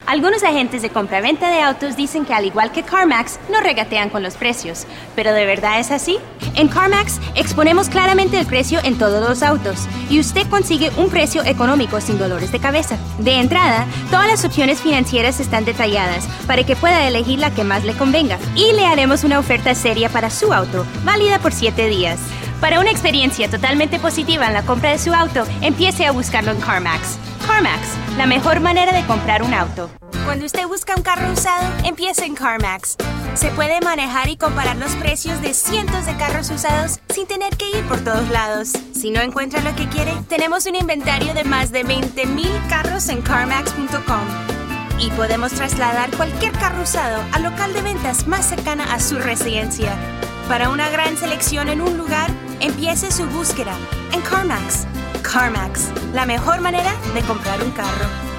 Algunos agentes de compra-venta de autos dicen que al igual que CarMax, no regatean con los precios. ¿Pero de verdad es así? En CarMax exponemos claramente el precio en todos los autos y usted consigue un precio económico sin dolores de cabeza. De entrada, todas las opciones financieras están detalladas para que pueda elegir la que más le convenga y le haremos una oferta seria para su auto, válida por 7 días. Para una experiencia totalmente positiva en la compra de su auto, empiece a buscarlo en CarMax. CarMax, la mejor manera de comprar un auto. Cuando usted busca un carro usado, empiece en CarMax. Se puede manejar y comparar los precios de cientos de carros usados sin tener que ir por todos lados. Si no encuentra lo que quiere, tenemos un inventario de más de 20,000 carros en CarMax.com. Y podemos trasladar cualquier carro usado al local de ventas más cercana a su residencia. Para una gran selección en un lugar, empiece su búsqueda en CarMax. CarMax, la mejor manera de comprar un carro.